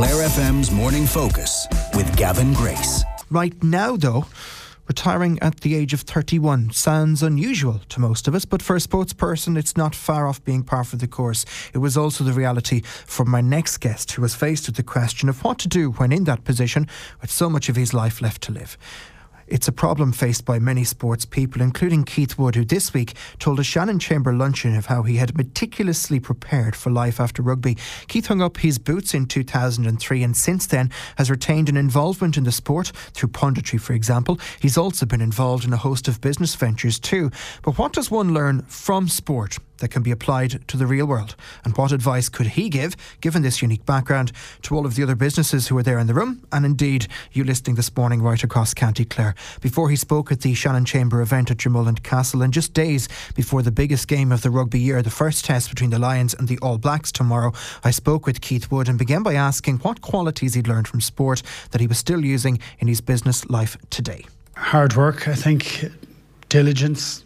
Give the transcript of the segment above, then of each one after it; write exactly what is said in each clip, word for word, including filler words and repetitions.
Clare F M's Morning Focus with Gavin Grace. Right now, though, retiring at the age of thirty-one sounds unusual to most of us, but for a sports person, it's not far off being par for the course. It was also the reality for my next guest, who was faced with the question of what to do when in that position with so much of his life left to live. It's a problem faced by many sports people, including Keith Wood, who this week told a Shannon Chamber luncheon of how he had meticulously prepared for life after rugby. Keith hung up his boots in two thousand three and since then has retained an involvement in the sport through punditry, for example. He's also been involved in a host of business ventures too. But what does one learn from sport that can be applied to the real world? And what advice could he give, given this unique background, to all of the other businesses who are there in the room, and indeed you listening this morning right across County Clare? Before he spoke at the Shannon Chamber event at Dromullen Castle, and just days before the biggest game of the rugby year, the first test between the Lions and the All Blacks tomorrow, I spoke with Keith Wood and began by asking what qualities he'd learned from sport that he was still using in his business life today. Hard work, I think, diligence,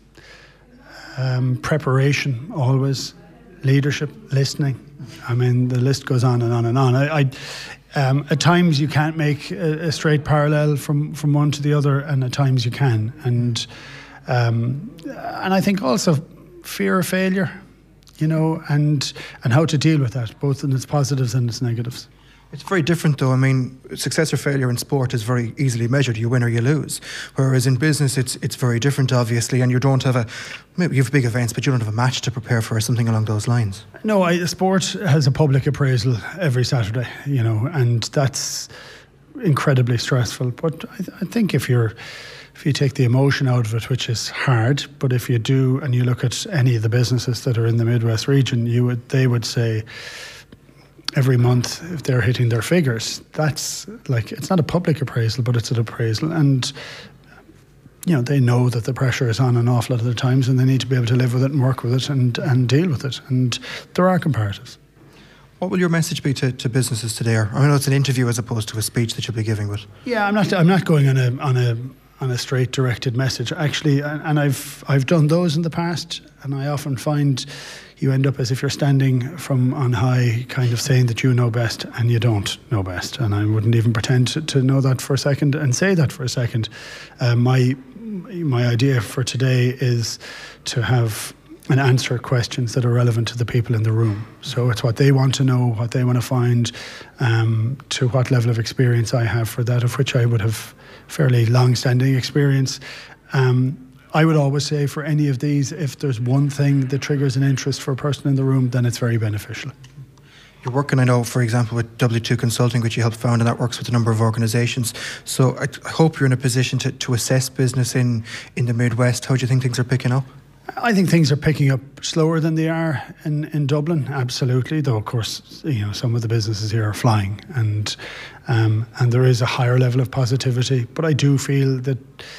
Um, preparation, always, leadership, listening. I mean, the list goes on and on and on. I, I um, at times you can't make a, a straight parallel from, from one to the other, and at times you can. And um, and I think also fear of failure, you know, and and how to deal with that, both in its positives and its negatives. It's very different though. I mean, success or failure in sport is very easily measured. You win or you lose. Whereas in business, it's it's very different, obviously, and you don't have a, maybe you have big events, but you don't have a match to prepare for or something along those lines. No, I, sport has a public appraisal every Saturday, you know, and that's incredibly stressful. But I, I think if you're, if you take the emotion out of it, which is hard, but if you do, and you look at any of the businesses that are in the Midwest region, you would they would say, every month, if they're hitting their figures, that's like, it's not a public appraisal, but it's an appraisal. And, you know, they know that the pressure is on an awful lot of the times, and they need to be able to live with it and work with it and, and deal with it. And there are comparatives. What will your message be to, to businesses today? Or, I know it's an interview as opposed to a speech that you'll be giving, but yeah, I'm not. I'm not going on a on a on a straight directed message. Actually, and, and I've I've done those in the past, and I often find you end up as if you're standing from on high, kind of saying that you know best, and you don't know best. And I wouldn't even pretend to, to know that for a second and say that for a second. Uh, my my idea for today is to have and answer questions that are relevant to the people in the room. So it's what they want to know, what they want to find, um, to what level of experience I have for that, of which I would have fairly long-standing experience. Um, I would always say for any of these, if there's one thing that triggers an interest for a person in the room, then it's very beneficial. You're working, I know, for example, with W two Consulting, which you helped found, and that works with a number of organisations. So I, I hope you're in a position to, to assess business in, in the Midwest. How do you think things are picking up? I think things are picking up slower than they are in, in Dublin, absolutely. Though, of course, you know, some of the businesses here are flying, and um, and there is a higher level of positivity. But I do feel that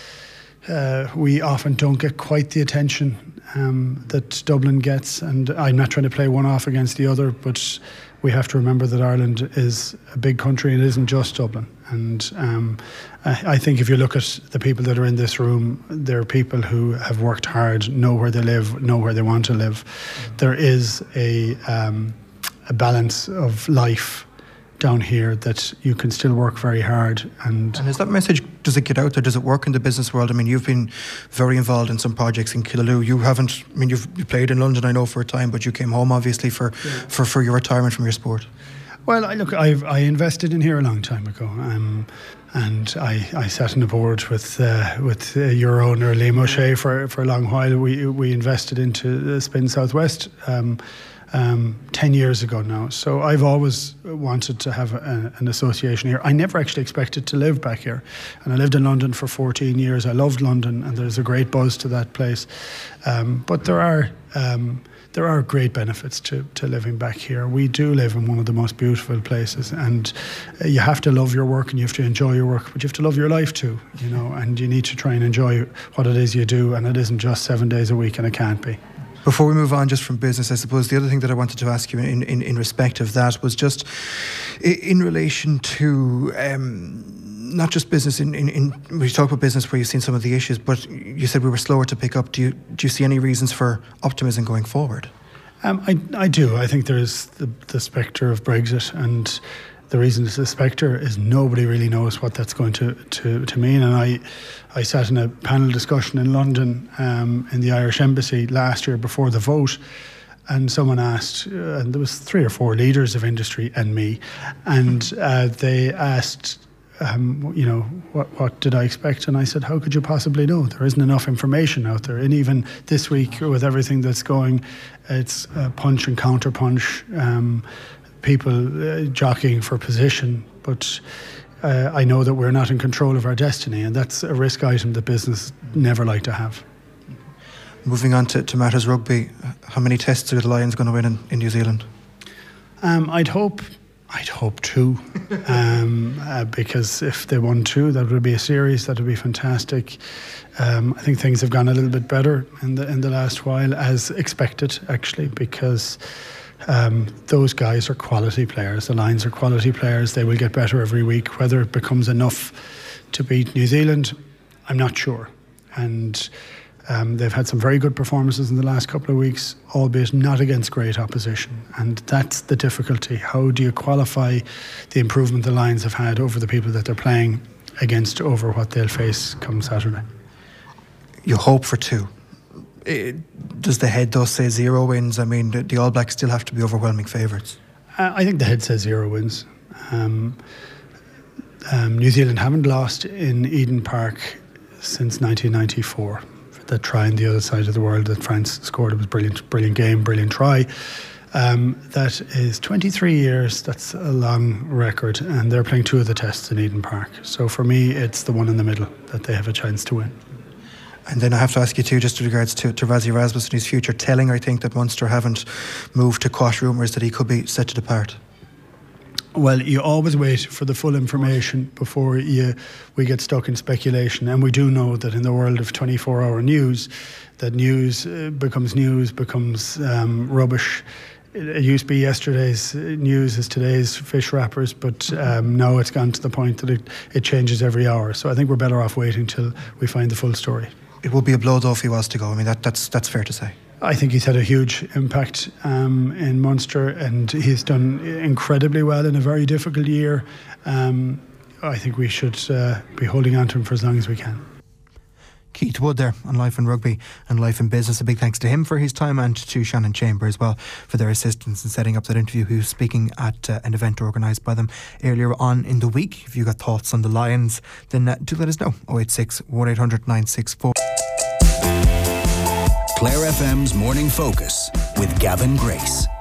uh, we often don't get quite the attention um, that Dublin gets. And I'm not trying to play one off against the other, but we have to remember that Ireland is a big country and it isn't just Dublin. And um, I, I think if you look at the people that are in this room, they're people who have worked hard, know where they live, know where they want to live. Mm-hmm. There is a, um, a balance of life down here that you can still work very hard. And, and is that message, does it get out there? Does it work in the business world? I mean, you've been very involved in some projects in Killaloe. You haven't, I mean, you've you played in London, I know, for a time, but you came home, obviously, for, yeah. for, for your retirement from your sport. Well, I, look, I've, I invested in here a long time ago, um, and I, I sat on the board with uh, with uh, your owner, Liam O'Shea, for, for a long while. We we invested into Spin Southwest um, um, ten years ago now. So I've always wanted to have a, an association here. I never actually expected to live back here, and I lived in London for fourteen years. I loved London, and there's a great buzz to that place. Um, but there are... Um, There are great benefits to, to living back here. We do live in one of the most beautiful places, and uh, you have to love your work and you have to enjoy your work, but you have to love your life too, you know, and you need to try and enjoy what it is you do, and it isn't just seven days a week, and it can't be. Before we move on just from business, I suppose the other thing that I wanted to ask you in, in, in respect of that was just in relation to um, not just business, in, in, in we talk about business where you've seen some of the issues, but you said we were slower to pick up. Do you do you see any reasons for optimism going forward? Um, I I do. I think there's the, the spectre of Brexit, and the reason it's a spectre is nobody really knows what that's going to, to, to mean. And I I sat in a panel discussion in London um, in the Irish Embassy last year before the vote, and someone asked, uh, and there was three or four leaders of industry and me, and uh, they asked, um, you know, what, what did I expect? And I said, how could you possibly know? There isn't enough information out there. And even this week, with everything that's going, it's uh, punch and counter punch, um, people uh, jockeying for position. But uh, I know that we're not in control of our destiny, and that's a risk item that business never like to have. Moving on to, to matters rugby, how many tests are the Lions going to win in, in New Zealand? Um, I'd hope, I'd hope two, um, uh, because if they won two, that would be a series. That would be fantastic. Um, I think things have gone a little bit better in the in the last while, as expected, actually, because um, those guys are quality players. The Lions are quality players. They will get better every week. Whether it becomes enough to beat New Zealand, I'm not sure. And Um, they've had some very good performances in the last couple of weeks, albeit not against great opposition. And that's the difficulty. How do you qualify the improvement the Lions have had over the people that they're playing against over what they'll face come Saturday? You hope for two. It, does the head, though, say zero wins? I mean, the, the All Blacks still have to be overwhelming favourites. Uh, I think the head says zero wins. Um, um, New Zealand haven't lost in Eden Park since nineteen ninety-four. That try on the other side of the world that France scored. It was brilliant, brilliant game, brilliant try. Um, that is twenty-three years. That's a long record, and they're playing two of the tests in Eden Park. So for me, it's the one in the middle that they have a chance to win. And then I have to ask you too, just with regards to, to Rassie Erasmus and his future. Telling, I think, that Munster haven't moved to quash rumours that he could be set to depart. Well, you always wait for the full information before you we get stuck in speculation. And we do know that in the world of twenty-four hour news, that news uh, becomes news, becomes um, rubbish. It, it used to be yesterday's news is today's fish wrappers, but um, now it's gone to the point that it, it changes every hour. So I think we're better off waiting till we find the full story. It would be a blow, though, if he was to go. I mean, that, that's that's fair to say. I think he's had a huge impact um, in Munster, and he's done incredibly well in a very difficult year. Um, I think we should uh, be holding on to him for as long as we can. Keith Wood there on Life in Rugby and Life in Business. A big thanks to him for his time, and to Shannon Chamber as well for their assistance in setting up that interview. He was speaking at uh, an event organised by them earlier on in the week. If you got thoughts on the Lions, then uh, do let us know. oh eight six, one eight hundred, nine six four. Clare F M's Morning Focus with Gavin Grace.